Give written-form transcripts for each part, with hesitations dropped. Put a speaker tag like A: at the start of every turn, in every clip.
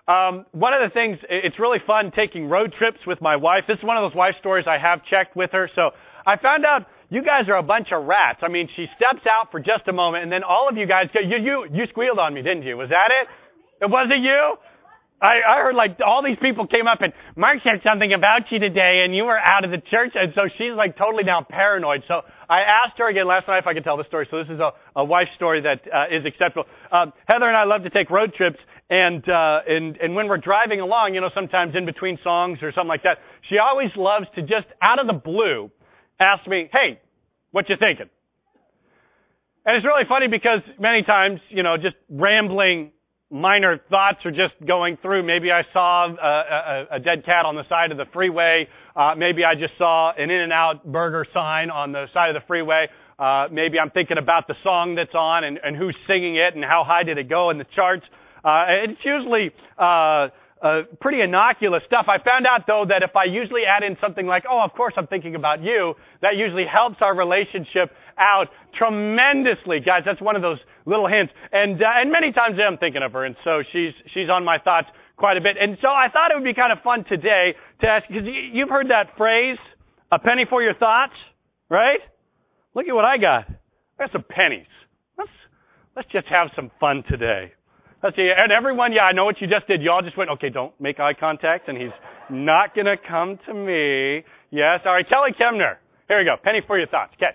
A: One of the things, it's really fun taking road trips with my wife. This is one of those wife stories I have checked with her. So I found out you guys are a bunch of rats. I mean, she steps out for just a moment, and then all of you guys, you squealed on me, didn't you? Was that it? Was it you? I heard like all these people came up and Mark said something about you today and you were out of the church, and so she's like totally now paranoid. So I asked her again last night if I could tell the story. So this is a wife story that is acceptable. Heather and I love to take road trips, and when we're driving along, you know, sometimes in between songs or something like that, she always loves to just out of the blue ask me, "Hey, what you thinking?" And it's really funny because many times, you know, just rambling minor thoughts are just going through. Maybe I saw a dead cat on the side of the freeway. Maybe I just saw an In-N-Out burger sign on the side of the freeway. Maybe I'm thinking about the song that's on and who's singing it and how high did it go in the charts. It's usually pretty innocuous stuff. I found out, though, that if I usually add in something like, "Oh, of course I'm thinking about you," that usually helps our relationship out tremendously. Guys, that's one of those little hints. And many times I'm thinking of her, and so she's on my thoughts quite a bit. And so I thought it would be kind of fun today to ask, because you've heard that phrase, "a penny for your thoughts," right? Look at what I got. I got some pennies. Let's just have some fun today. Let's see. And everyone, yeah, I know what you just did. You all just went, "Okay, don't make eye contact," and he's not going to come to me. Yes. All right. Kelly Kemner. Here we go. Penny for your thoughts. Catch.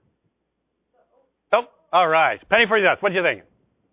A: Oh, all right. Penny for your thoughts. What do you think?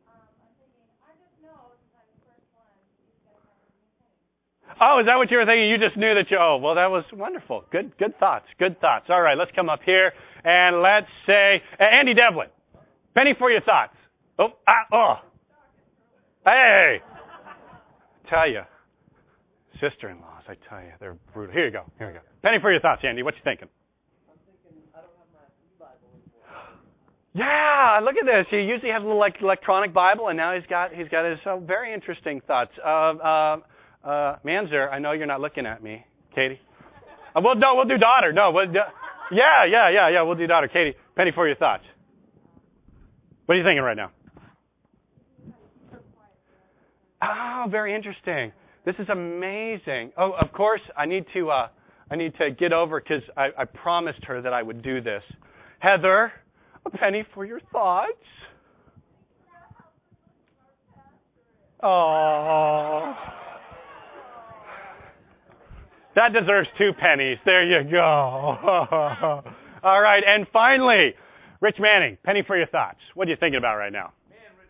A: Oh, is that what you were thinking? You just knew that oh, well, that was wonderful. Good thoughts. Good thoughts. All right. Let's come up here and let's say, Andy Devlin. Penny for your thoughts. Oh. Hey, tell you, sister-in-laws, I tell you, they're brutal. Here you go. Penny for your thoughts, Andy. What you thinking?
B: I'm thinking I don't have my e-Bible anymore.
A: Yeah, look at this. He usually has a little electronic Bible, and now he's got his very interesting thoughts. Manzer, I know you're not looking at me, Katie. We'll do daughter. No, yeah. We'll do daughter, Katie. Penny for your thoughts. What are you thinking right now? Oh, very interesting. This is amazing. Oh, of course, I need to get over because I promised her that I would do this. Heather, a penny for your thoughts. Oh, that deserves 2 pennies. There you go. All right, and finally, Rich Manning, penny for your thoughts. What are you thinking about right now?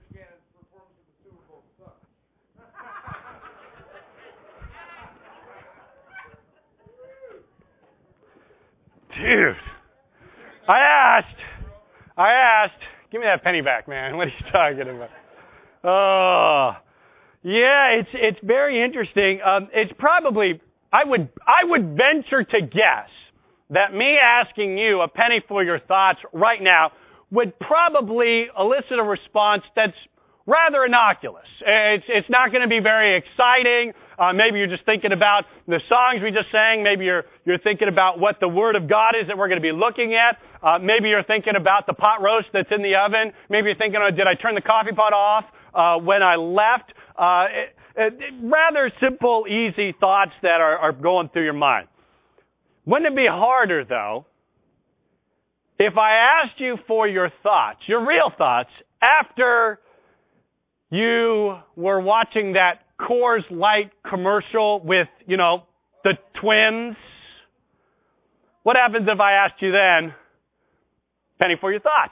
A: Dude, I asked, give me that penny back, man. What are you talking about? Oh, yeah, it's very interesting. It's probably, I would venture to guess that me asking you a penny for your thoughts right now would probably elicit a response that's rather innocuous. It's not going to be very exciting. Maybe you're just thinking about the songs we just sang. Maybe you're thinking about what the Word of God is that we're going to be looking at. Maybe you're thinking about the pot roast that's in the oven. Maybe you're thinking, did I turn the coffee pot off when I left? Rather simple, easy thoughts that are going through your mind. Wouldn't it be harder, though, if I asked you for your thoughts, your real thoughts, after you were watching that Coors Light commercial with, the twins? What happens if I asked you then, penny for your thoughts?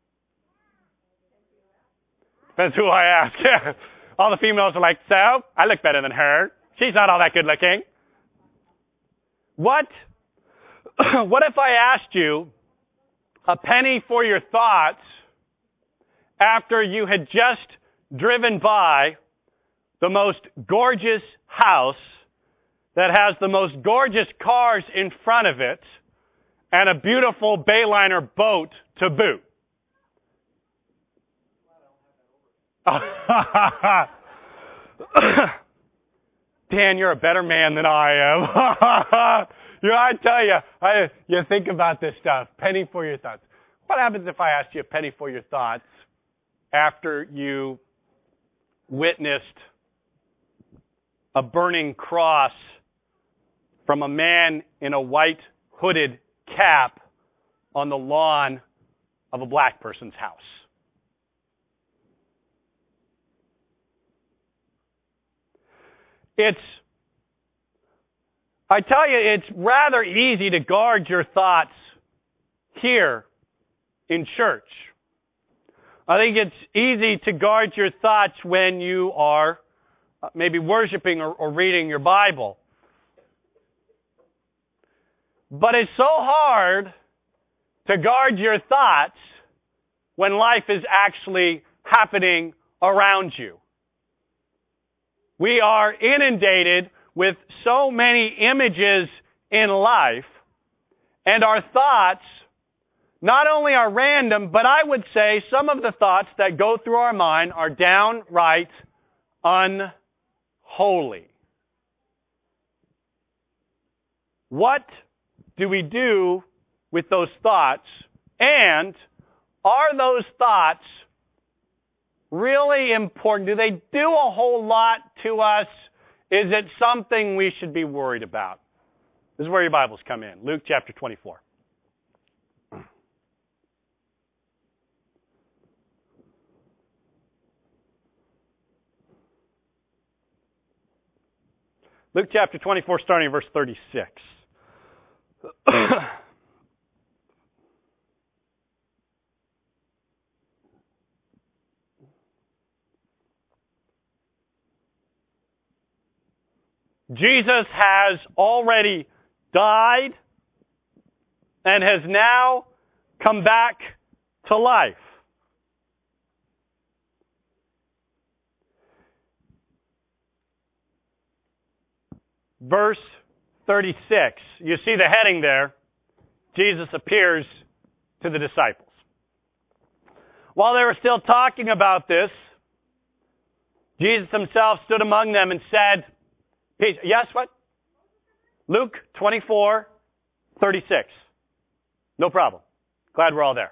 A: Depends who I ask. All the females are like, so, I look better than her. She's not all that good looking. What if I asked you a penny for your thoughts after you had just driven by the most gorgeous house that has the most gorgeous cars in front of it and a beautiful Bayliner boat to boot? Dan, you're a better man than I am. I tell you, you think about this stuff. Penny for your thoughts. What happens if I asked you a penny for your thoughts after you witnessed a burning cross from a man in a white hooded cap on the lawn of a black person's house. I tell you, it's rather easy to guard your thoughts here in church. I think it's easy to guard your thoughts when you are maybe worshiping or reading your Bible. But it's so hard to guard your thoughts when life is actually happening around you. We are inundated with so many images in life, and our thoughts not only are random, but I would say some of the thoughts that go through our mind are downright unholy. What do we do with those thoughts? And are those thoughts really important? Do they do a whole lot to us? Is it something we should be worried about? This is where your Bibles come in. Luke chapter 24. Luke chapter 24, starting in verse 36. Jesus has already died and has now come back to life. Verse 36. You see the heading there. Jesus appears to the disciples. While they were still talking about this, Jesus himself stood among them and said, peace. Yes, what? Luke 24, 36. No problem. Glad we're all there.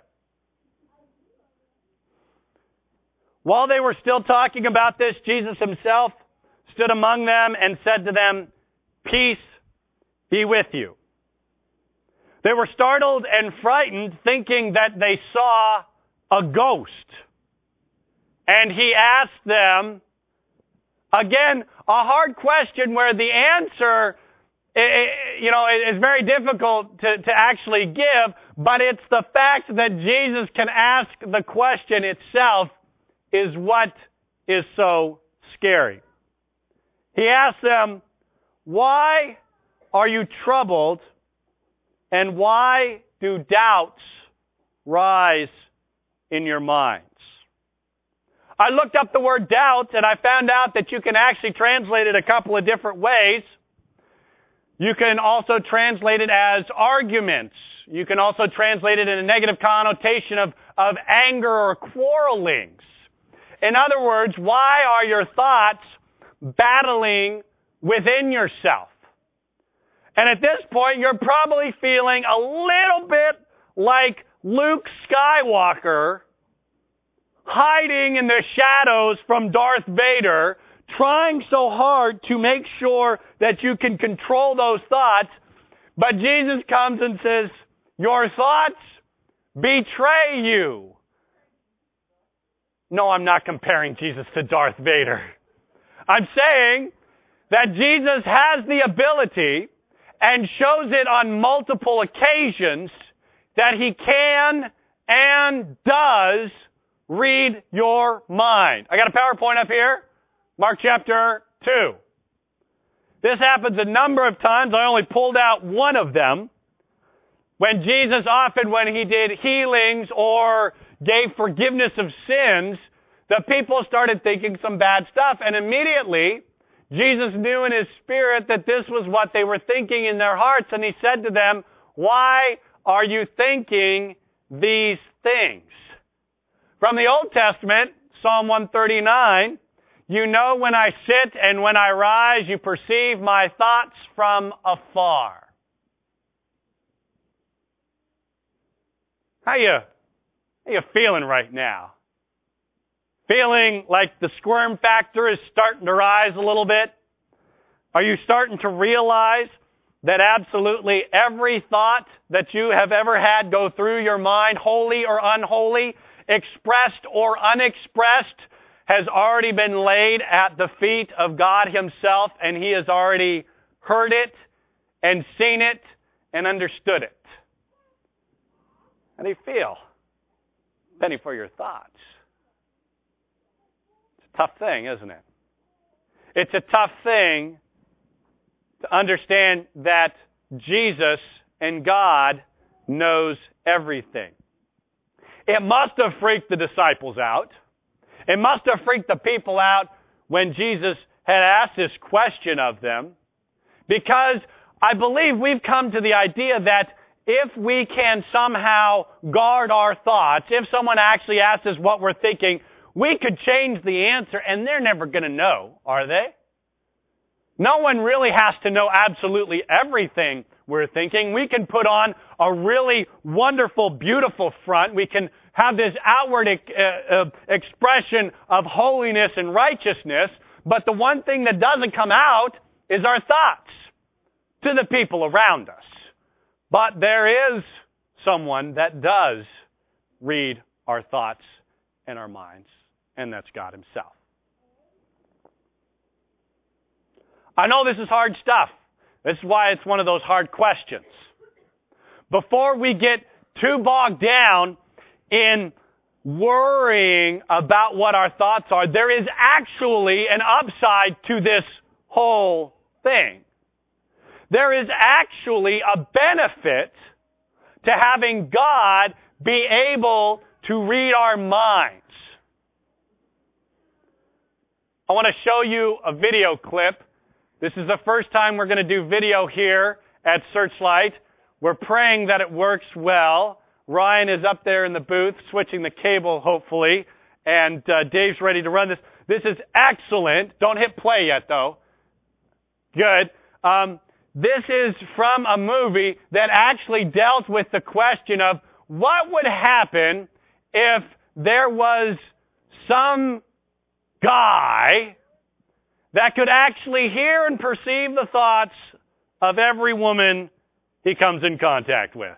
A: While they were still talking about this, Jesus himself stood among them and said to them, peace be with you. They were startled and frightened, thinking that they saw a ghost. And he asked them, again, a hard question where the answer, is very difficult to actually give, but it's the fact that Jesus can ask the question itself is what is so scary. He asked them, why are you troubled, and why do doubts rise in your minds? I looked up the word doubt, and I found out that you can actually translate it a couple of different ways. You can also translate it as arguments. You can also translate it in a negative connotation of anger or quarrelings. In other words, why are your thoughts battling within yourself? And at this point, you're probably feeling a little bit like Luke Skywalker hiding in the shadows from Darth Vader, trying so hard to make sure that you can control those thoughts. But Jesus comes and says, your thoughts betray you. No, I'm not comparing Jesus to Darth Vader. I'm saying that Jesus has the ability and shows it on multiple occasions that he can and does read your mind. I got a PowerPoint up here. Mark chapter 2. This happens a number of times. I only pulled out one of them. When Jesus often, when he did healings or gave forgiveness of sins, the people started thinking some bad stuff. And immediately, Jesus knew in his spirit that this was what they were thinking in their hearts. And he said to them, why are you thinking these things? From the Old Testament, Psalm 139, you know when I sit and when I rise, you perceive my thoughts from afar. How you feeling right now? Feeling like the squirm factor is starting to rise a little bit? Are you starting to realize that absolutely every thought that you have ever had go through your mind, holy or unholy, expressed or unexpressed, has already been laid at the feet of God Himself, and He has already heard it and seen it and understood it? How do you feel? Penny for your thoughts. It's a tough thing, isn't it? It's a tough thing to understand that Jesus and God knows everything. It must have freaked the disciples out. It must have freaked the people out when Jesus had asked this question of them, because I believe we've come to the idea that if we can somehow guard our thoughts, if someone actually asks us what we're thinking, we could change the answer, and they're never going to know, are they? No one really has to know absolutely everything we're thinking. We can put on a really wonderful, beautiful front. We can have this outward expression of holiness and righteousness, but the one thing that doesn't come out is our thoughts to the people around us. But there is someone that does read our thoughts and our minds, and that's God Himself. I know this is hard stuff. This is why it's one of those hard questions. Before we get too bogged down in worrying about what our thoughts are, there is actually an upside to this whole thing. There is actually a benefit to having God be able to read our minds. I want to show you a video clip. This is the first time we're going to do video here at Searchlight. We're praying that it works well. Ryan is up there in the booth switching the cable, hopefully, and Dave's ready to run this. This is excellent. Don't hit play yet, though. Good. This is from a movie that actually dealt with the question of what would happen if there was some guy that could actually hear and perceive the thoughts of every woman he comes in contact with.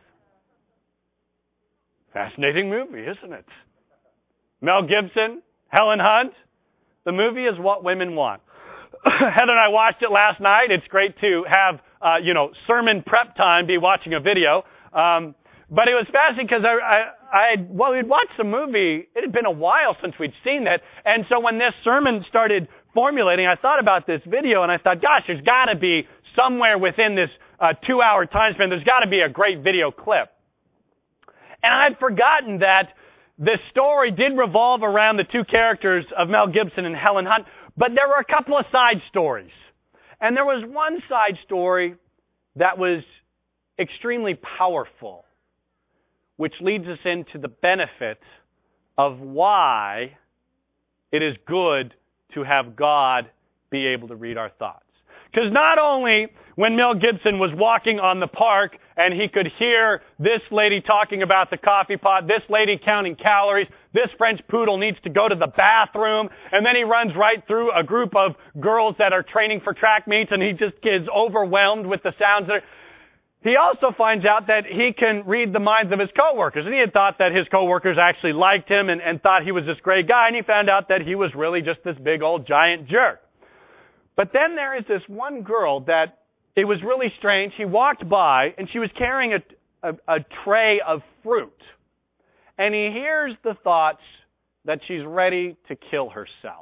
A: Fascinating movie, isn't it? Mel Gibson, Helen Hunt. The movie is what women want. Heather and I watched it last night. It's great to have, sermon prep time, be watching a video. But it was fascinating because we'd watched the movie. It had been a while since we'd seen it. And so when this sermon started formulating, I thought about this video and I thought, gosh, there's got to be somewhere within this 2-hour time span, there's got to be a great video clip. And I'd forgotten that this story did revolve around the two characters of Mel Gibson and Helen Hunt, but there were a couple of side stories. And there was one side story that was extremely powerful, which leads us into the benefit of why it is good to have God be able to read our thoughts. Because not only when Mel Gibson was walking on the park and he could hear this lady talking about the coffee pot, this lady counting calories, this French poodle needs to go to the bathroom, and then he runs right through a group of girls that are training for track meets and he just gets overwhelmed with the sounds that are... He also finds out that he can read the minds of his coworkers. And he had thought that his coworkers actually liked him and thought he was this great guy, and he found out that he was really just this big old giant jerk. But then there is this one girl that, it was really strange. He walked by, and she was carrying a tray of fruit. And he hears the thoughts that she's ready to kill herself.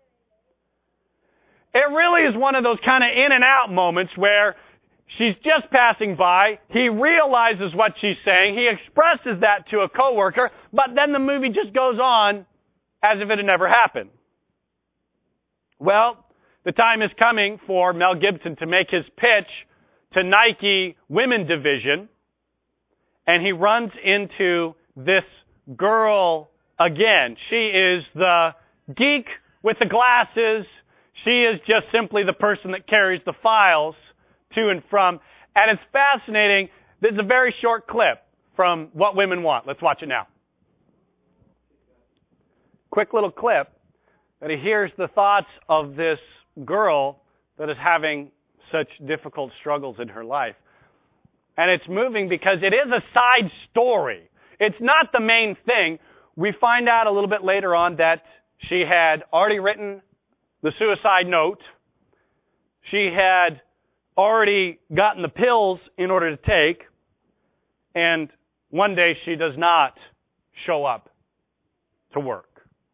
A: It really is one of those kind of in and out moments where she's just passing by. He realizes what she's saying. He expresses that to a coworker, but then the movie just goes on as if it had never happened. Well, the time is coming for Mel Gibson to make his pitch to Nike Women Division, and he runs into this girl again. She is the geek with the glasses. She is just simply the person that carries the files to and from. And it's fascinating. This is a very short clip from What Women Want. Let's watch it now. Quick little clip that he hears the thoughts of this girl that is having such difficult struggles in her life. And it's moving because it is a side story. It's not the main thing. We find out a little bit later on that she had already written the suicide note. She had already gotten the pills in order to take. And one day she does not show up to work.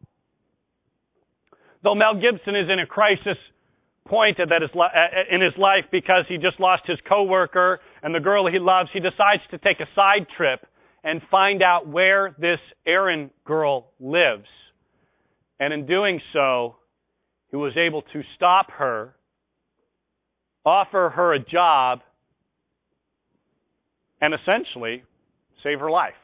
A: Though Mel Gibson is in a crisis point in his life because he just lost his coworker and the girl he loves, he decides to take a side trip and find out where this Erin girl lives. And in doing so, he was able to stop her, offer her a job, and essentially save her life.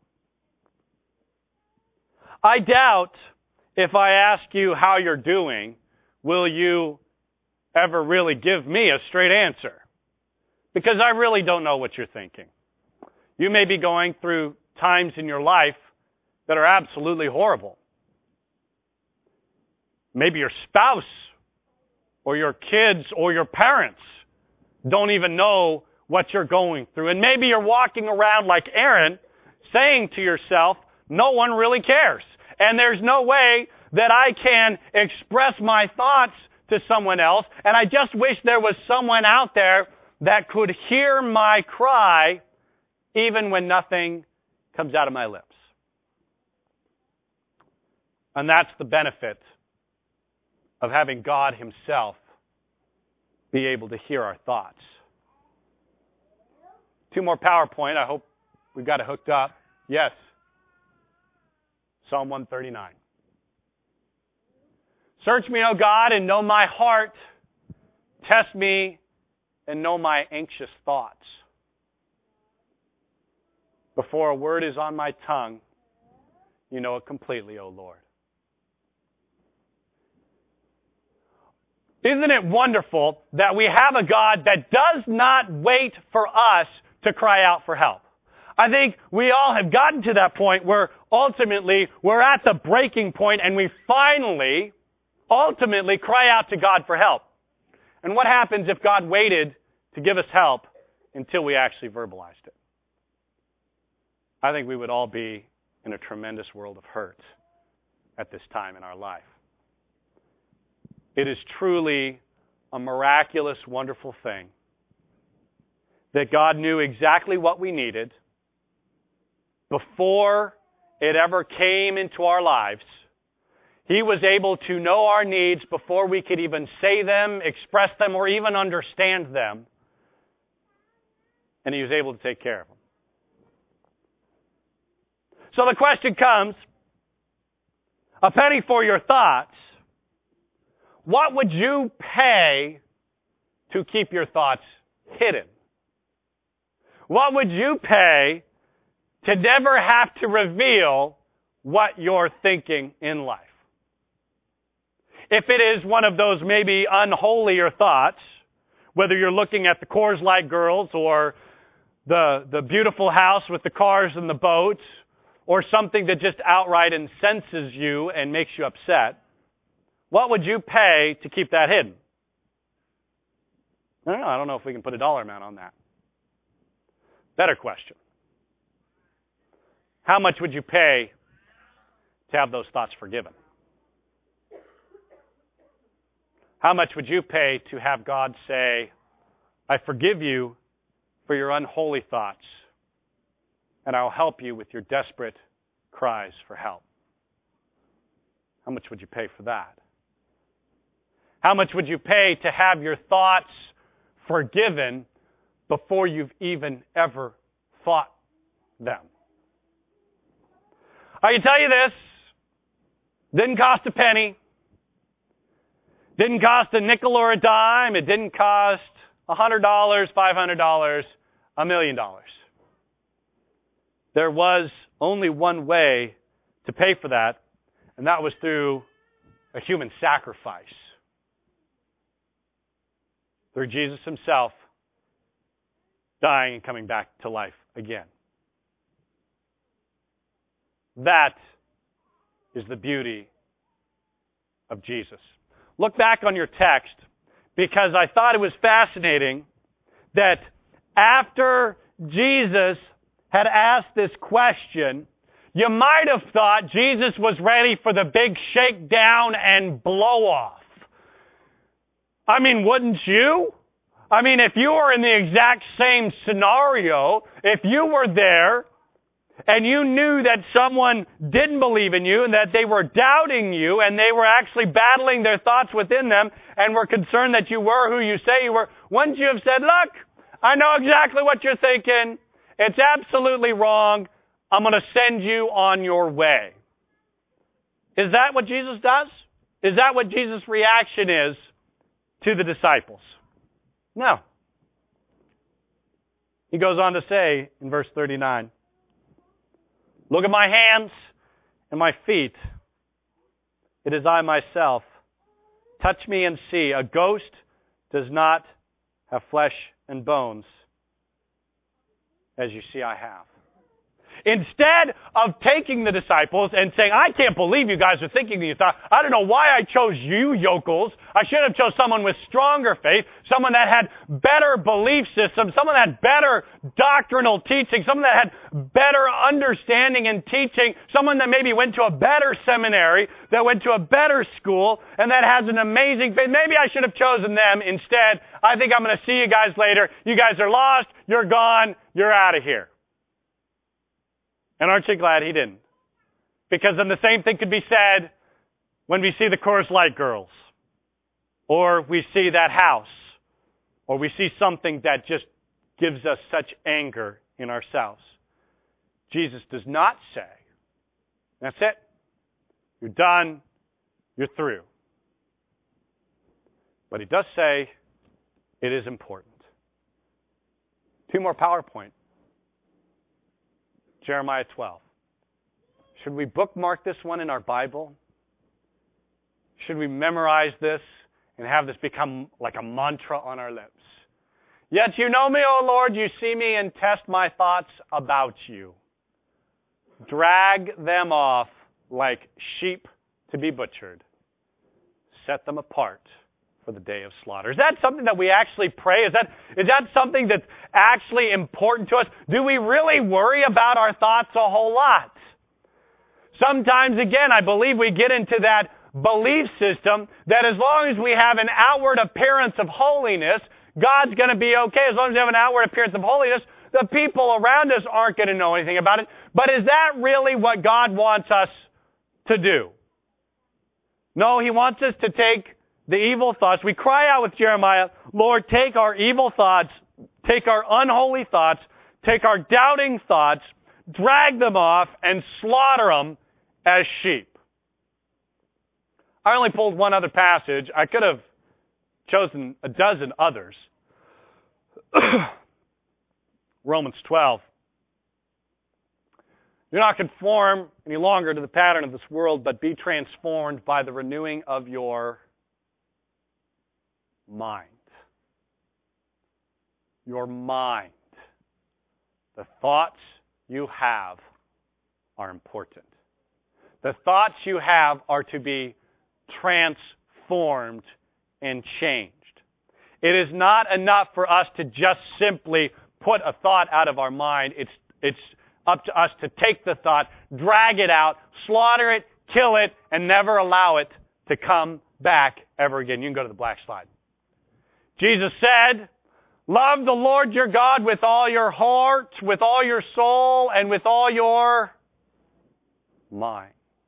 A: I doubt if I ask you how you're doing, will you ever really give me a straight answer? Because I really don't know what you're thinking. You may be going through times in your life that are absolutely horrible. Maybe your spouse or your kids or your parents don't even know what you're going through. And maybe you're walking around like Erin, saying to yourself, no one really cares. And there's no way that I can express my thoughts to someone else. And I just wish there was someone out there that could hear my cry even when nothing comes out of my lips. And that's the benefit of having God Himself be able to hear our thoughts. 2 more PowerPoint. I hope we've got it hooked up. Yes. Psalm 139. Search me, O God, and know my heart. Test me and know my anxious thoughts. Before a word is on my tongue, you know it completely, O Lord. Isn't it wonderful that we have a God that does not wait for us to cry out for help? I think we all have gotten to that point where ultimately we're at the breaking point and we finally, ultimately cry out to God for help. And what happens if God waited to give us help until we actually verbalized it? I think we would all be in a tremendous world of hurt at this time in our life. It is truly a miraculous, wonderful thing that God knew exactly what we needed before it ever came into our lives. He was able to know our needs before we could even say them, express them, or even understand them. And He was able to take care of them. So the question comes, a penny for your thoughts. What would you pay to keep your thoughts hidden? What would you pay to never have to reveal what you're thinking in life? If it is one of those maybe unholier thoughts, whether you're looking at the Coors Light girls or the beautiful house with the cars and the boats, or something that just outright incenses you and makes you upset, what would you pay to keep that hidden? I don't know if we can put a dollar amount on that. Better question. How much would you pay to have those thoughts forgiven? How much would you pay to have God say, I forgive you for your unholy thoughts, and I'll help you with your desperate cries for help? How much would you pay for that? How much would you pay to have your thoughts forgiven before you've even ever thought them? I can tell you this, didn't cost a penny, didn't cost a nickel or a dime, it didn't cost $100, $500, $1 million. There was only one way to pay for that, and that was through a human sacrifice. Through Jesus Himself dying and coming back to life again. That is the beauty of Jesus. Look back on your text, because I thought it was fascinating that after Jesus had asked this question, you might have thought Jesus was ready for the big shakedown and blow off. I mean, wouldn't you? I mean, if you were in the exact same scenario, if you were there and you knew that someone didn't believe in you and that they were doubting you and they were actually battling their thoughts within them and were concerned that you were who you say you were, wouldn't you have said, look, I know exactly what you're thinking. It's absolutely wrong. I'm going to send you on your way. Is that what Jesus does? Is that what Jesus' reaction is to the disciples? No. He goes on to say in verse 39, look at my hands and my feet. It is I myself. Touch me and see. A ghost does not have flesh and bones, as you see I have. Instead of taking the disciples and saying, I can't believe you guys are thinking these thoughts. I don't know why I chose you yokels. I should have chose someone with stronger faith, someone that had better belief systems, someone that had better doctrinal teaching, someone that had better understanding and teaching, someone that maybe went to a better seminary, that went to a better school, and that has an amazing faith. Maybe I should have chosen them instead. I think I'm going to see you guys later. You guys are lost. You're gone. You're out of here. And aren't you glad he didn't? Because then the same thing could be said when we see the Coors Light girls, or we see that house, or we see something that just gives us such anger in ourselves. Jesus does not say, that's it. You're done. You're through. But he does say it is important. 2 more PowerPoint. Jeremiah 12. Should we bookmark this one in our Bible? Should we memorize this and have this become like a mantra on our lips? Yet you know me, O Lord, you see me and test my thoughts about you. Drag them off like sheep to be butchered. Set them apart for the day of slaughter. Is that something that we actually pray? Is that something that's actually important to us? Do we really worry about our thoughts a whole lot? Sometimes, again, I believe we get into that belief system that as long as we have an outward appearance of holiness, God's going to be okay. As long as we have an outward appearance of holiness, the people around us aren't going to know anything about it. But is that really what God wants us to do? No, He wants us to take the evil thoughts. We cry out with Jeremiah, Lord, take our evil thoughts, take our unholy thoughts, take our doubting thoughts, drag them off, and slaughter them as sheep. I only pulled one other passage. I could have chosen a dozen others. Romans 12. Do not conform any longer to the pattern of this world, but be transformed by the renewing of your mind. Your mind. The thoughts you have are important. The thoughts you have are to be transformed and changed. It is not enough for us to just simply put a thought out of our mind. It's up to us to take the thought, drag it out, slaughter it, kill it, and never allow it to come back ever again. You can go to the black slide. Jesus said, love the Lord your God with all your heart, with all your soul, and with all your mind.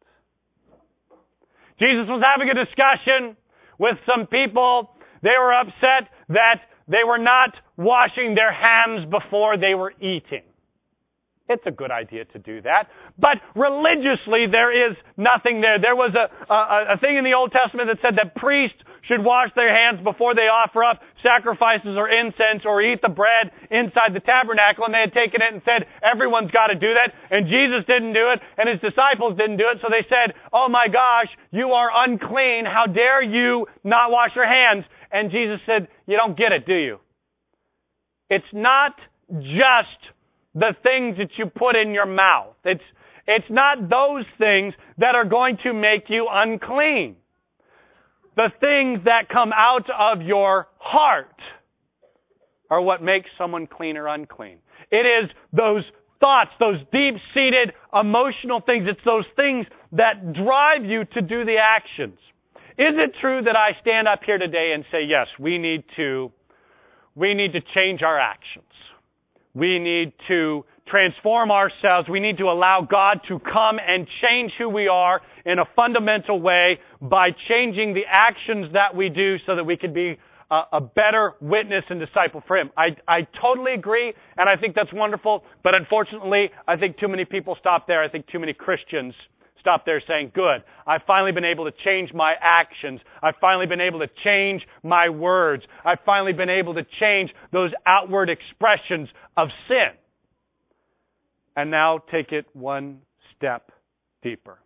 A: Jesus was having a discussion with some people. They were upset that they were not washing their hands before they were eating. It's a good idea to do that. But religiously, there is nothing there. There was a thing in the Old Testament that said that priests should wash their hands before they offer up sacrifices or incense or eat the bread inside the tabernacle. And they had taken it and said, everyone's got to do that. And Jesus didn't do it, and his disciples didn't do it. So they said, oh my gosh, you are unclean. How dare you not wash your hands? And Jesus said, you don't get it, do you? It's not just the things that you put in your mouth. It's not those things that are going to make you unclean. The things that come out of your heart are what makes someone clean or unclean. It is those thoughts, those deep-seated emotional things. It's those things that drive you to do the actions. Is it true that I stand up here today and say, yes, we need to change our actions. We need to transform ourselves. We need to allow God to come and change who we are in a fundamental way by changing the actions that we do so that we can be a better witness and disciple for Him. I totally agree, and I think that's wonderful, but unfortunately, I think too many people stop there. I think too many Christians stop there saying, good, I've finally been able to change my actions. I've finally been able to change my words. I've finally been able to change those outward expressions of sin. And now take it one step deeper.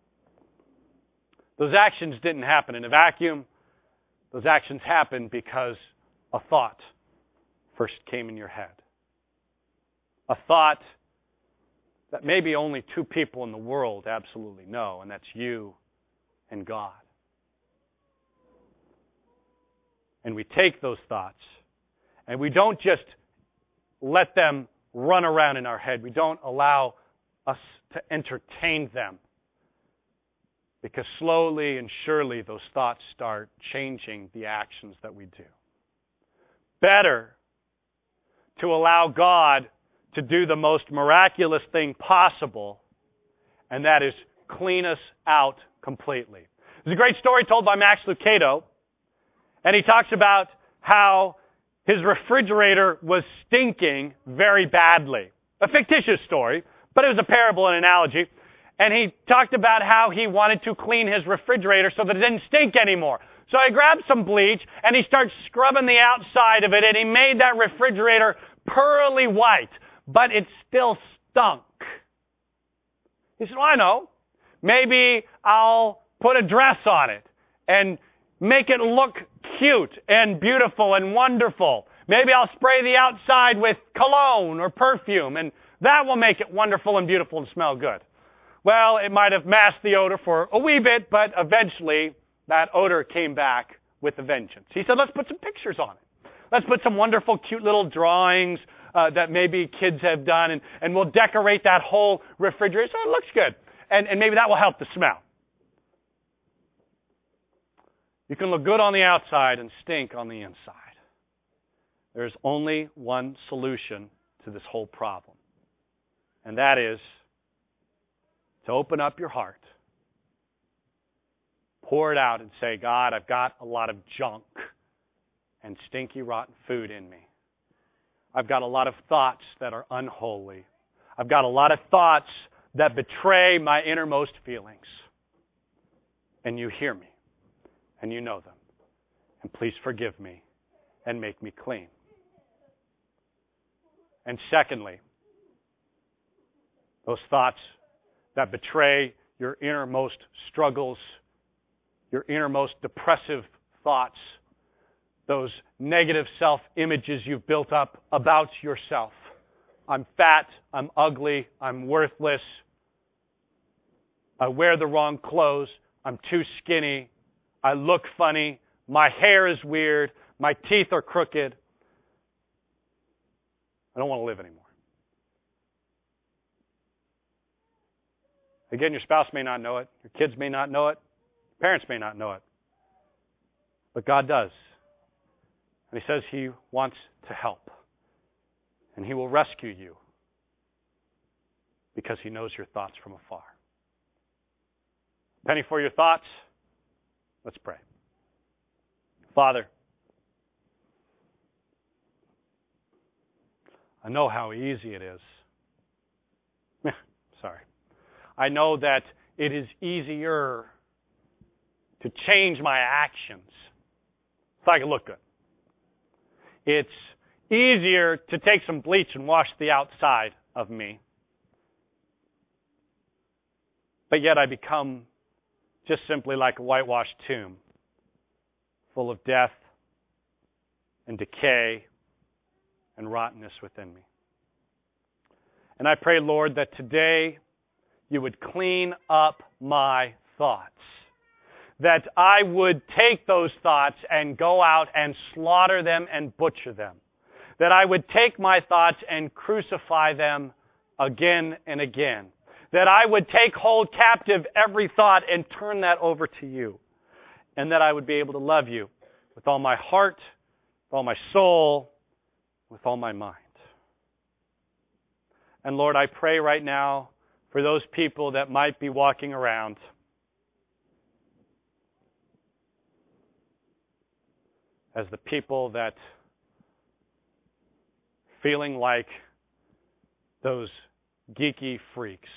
A: Those actions didn't happen in a vacuum. Those actions happened because a thought first came in your head. A thought that maybe only two people in the world absolutely know, and that's you and God. And we take those thoughts, and we don't just let them run around in our head. We don't allow us to entertain them. Because slowly and surely those thoughts start changing the actions that we do. Better to allow God to do the most miraculous thing possible, and that is clean us out completely. There's a great story told by Max Lucado, and he talks about how his refrigerator was stinking very badly. A fictitious story, but it was a parable and analogy. And he talked about how he wanted to clean his refrigerator so that it didn't stink anymore. So he grabbed some bleach and he started scrubbing the outside of it, and he made that refrigerator pearly white, but it still stunk. He said, well, I know. Maybe I'll put a dress on it and make it look cute and beautiful and wonderful. Maybe I'll spray the outside with cologne or perfume, and that will make it wonderful and beautiful and smell good. Well, it might have masked the odor for a wee bit, but eventually that odor came back with a vengeance. He said, let's put some pictures on it. Let's put some wonderful, cute little drawings that maybe kids have done, and we'll decorate that whole refrigerator so it looks good. And maybe that will help the smell. You can look good on the outside and stink on the inside. There's only one solution to this whole problem, and that is to open up your heart, pour it out and say, God, I've got a lot of junk and stinky, rotten food in me. I've got a lot of thoughts that are unholy. I've got a lot of thoughts that betray my innermost feelings. And you hear me, and you know them. And please forgive me and make me clean. And secondly, those thoughts that betray your innermost struggles, your innermost depressive thoughts, those negative self-images you've built up about yourself. I'm fat, I'm ugly, I'm worthless, I wear the wrong clothes, I'm too skinny, I look funny, my hair is weird, my teeth are crooked. I don't want to live anymore. Again, your spouse may not know it. Your kids may not know it. Parents may not know it. But God does. And He says He wants to help. And He will rescue you because He knows your thoughts from afar. Penny for your thoughts. Let's pray. Father, I know how easy it is. Sorry. I know that it is easier to change my actions so I can look good. It's easier to take some bleach and wash the outside of me. But yet I become just simply like a whitewashed tomb, full of death and decay and rottenness within me. And I pray, Lord, that today you would clean up my thoughts, that I would take those thoughts and go out and slaughter them and butcher them. That I would take my thoughts and crucify them again and again. That I would take hold captive every thought and turn that over to you. And that I would be able to love you with all my heart, with all my soul, with all my mind. And Lord, I pray right now for those people that might be walking around as the people that feeling like those geeky freaks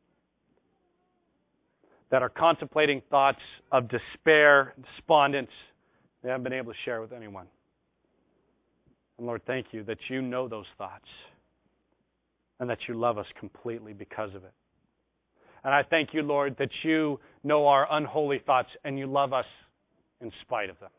A: that are contemplating thoughts of despair, despondence they haven't been able to share with anyone. And Lord, thank you that you know those thoughts and that you love us completely because of it. And I thank you, Lord, that you know our unholy thoughts and you love us in spite of them.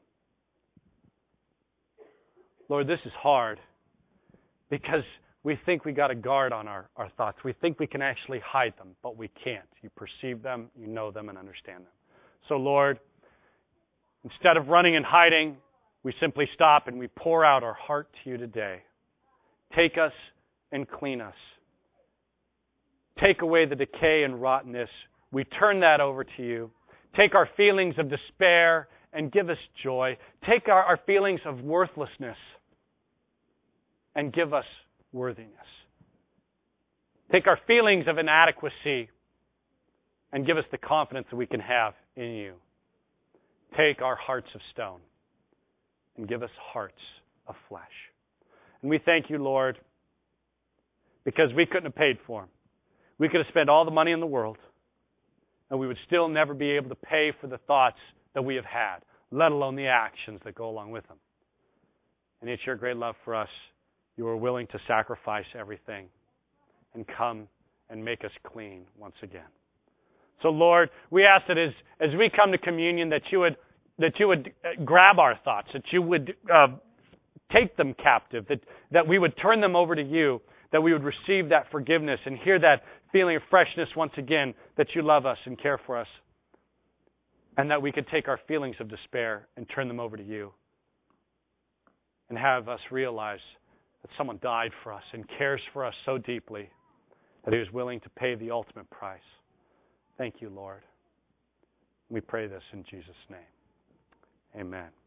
A: Lord, this is hard because we think we got a guard on our thoughts. We think we can actually hide them, but we can't. You perceive them, you know them, and understand them. So, Lord, instead of running and hiding, we simply stop and we pour out our heart to you today. Take us and clean us. Take away the decay and rottenness. We turn that over to you. Take our feelings of despair and give us joy. Take our feelings of worthlessness and give us worthiness. Take our feelings of inadequacy and give us the confidence that we can have in you. Take our hearts of stone and give us hearts of flesh. And we thank you, Lord, because we couldn't have paid for them. We could have spent all the money in the world, and we would still never be able to pay for the thoughts that we have had, let alone the actions that go along with them. And it's your great love for us. You are willing to sacrifice everything and come and make us clean once again. So, Lord, we ask that as we come to communion, that you would grab our thoughts, that you would take them captive, that we would turn them over to you, that we would receive that forgiveness and hear that feeling of freshness once again, that you love us and care for us, and that we could take our feelings of despair and turn them over to you and have us realize that someone died for us and cares for us so deeply that he was willing to pay the ultimate price. Thank you, Lord. We pray this in Jesus' name. Amen.